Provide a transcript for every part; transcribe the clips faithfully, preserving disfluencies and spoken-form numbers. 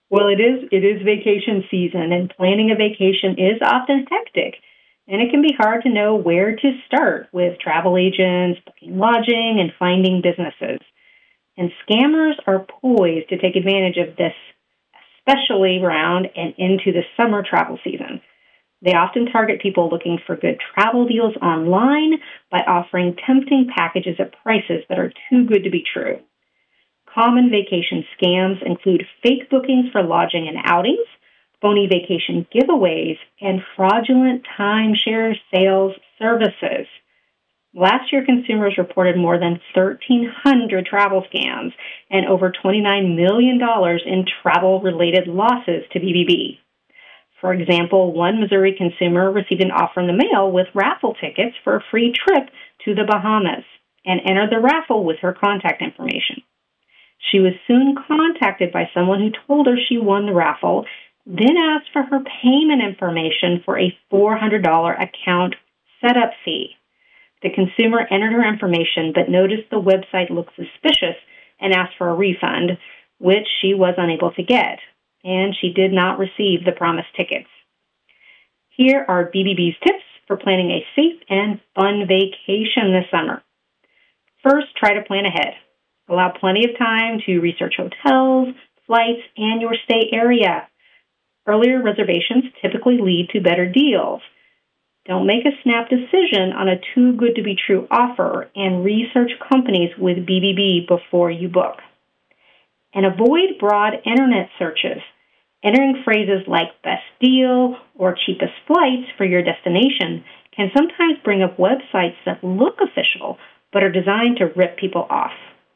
Well, it is it is vacation season, and planning a vacation is often hectic, and it can be hard to know where to start with travel agents, booking lodging, and finding businesses. And scammers are poised to take advantage of this, especially around and into the summer travel season. They often target people looking for good travel deals online by offering tempting packages at prices that are too good to be true. Common vacation scams include fake bookings for lodging and outings, phony vacation giveaways, and fraudulent timeshare sales services. Last year, consumers reported more than one thousand three hundred travel scams and over twenty-nine million dollars in travel-related losses to B B B. For example, one Missouri consumer received an offer in the mail with raffle tickets for a free trip to the Bahamas and entered the raffle with her contact information. She was soon contacted by someone who told her she won the raffle, then asked for her payment information for a four hundred dollars account setup fee. The consumer entered her information but noticed the website looked suspicious and asked for a refund, which she was unable to get, and she did not receive the promised tickets. Here are B B B's tips for planning a safe and fun vacation this summer. First, try to plan ahead. Allow plenty of time to research hotels, flights, and your stay area. Earlier reservations typically lead to better deals. Don't make a snap decision on a too-good-to-be-true offer, and research companies with B B B before you book. And avoid broad internet searches. Entering phrases like best deal or cheapest flights for your destination can sometimes bring up websites that look official but are designed to rip people off.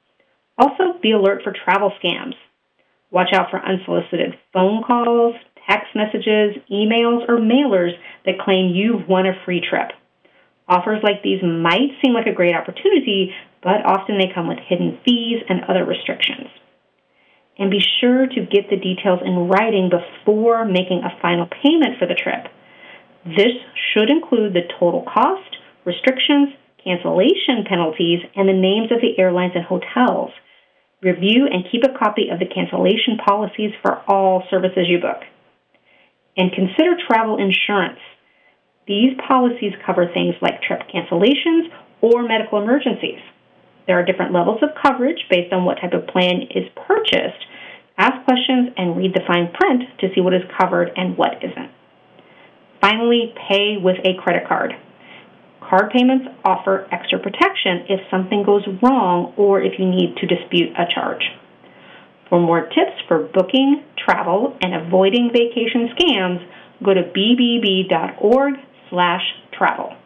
Also, be alert for travel scams. Watch out for unsolicited phone calls, text messages, emails, or mailers that claim you've won a free trip. Offers like these might seem like a great opportunity, but often they come with hidden fees and other restrictions. And be sure to get the details in writing before making a final payment for the trip. This should include the total cost, restrictions, cancellation penalties, and the names of the airlines and hotels. Review and keep a copy of the cancellation policies for all services you book. And consider travel insurance. These policies cover things like trip cancellations or medical emergencies. There are different levels of coverage based on what type of plan is purchased. Ask questions and read the fine print to see what is covered and what isn't. Finally, pay with a credit card. Card payments offer extra protection if something goes wrong or if you need to dispute a charge. For more tips for booking, travel, and avoiding vacation scams, go to b b b dot org slash travel.